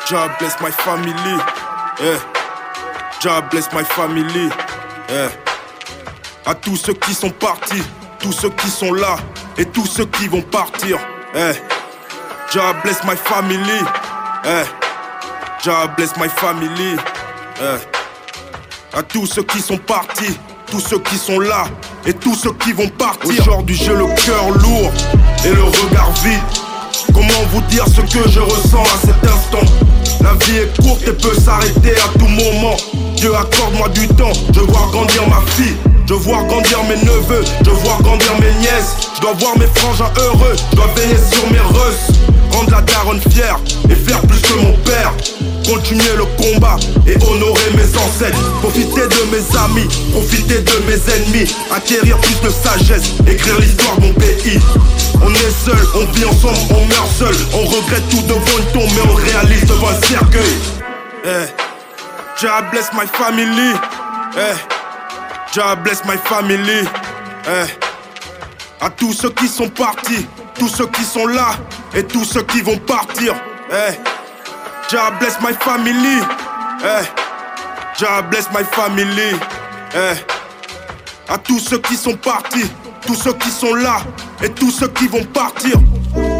God bless my family. God bless my family. À tous ceux qui sont partis, tous ceux qui sont là et tous ceux qui vont partir. God bless my family. God bless my family. À tous ceux qui sont partis, tous ceux qui sont là et tous ceux qui vont partir. Aujourd'hui j'ai le cœur lourd et le regard vide. Comment vous dire ce que je ressens à cet instant? La vie est courte et peut s'arrêter à tout moment. Dieu accorde-moi du temps, je vois grandir ma fille, je vois grandir mes neveux, je vois grandir mes nièces. Je dois voir mes frangins heureux, je dois veiller sur mes russes, rendre la daronne fière et faire plus que mon père. Continuer le combat et honorer mes ancêtres. Profiter de mes amis, profiter de mes ennemis. Acquérir plus de sagesse, écrire l'histoire de mon pays. On est seul, on vit ensemble, on meurt seul. On regrette tout devant une tombe, mais on réalise devant un cercueil. God bless my family. God bless my family. À tous ceux qui sont partis, tous ceux qui sont là et tous ceux qui vont partir. God bless my family. God bless my family. À tous ceux qui sont partis, tous ceux qui sont là et tous ceux qui vont partir.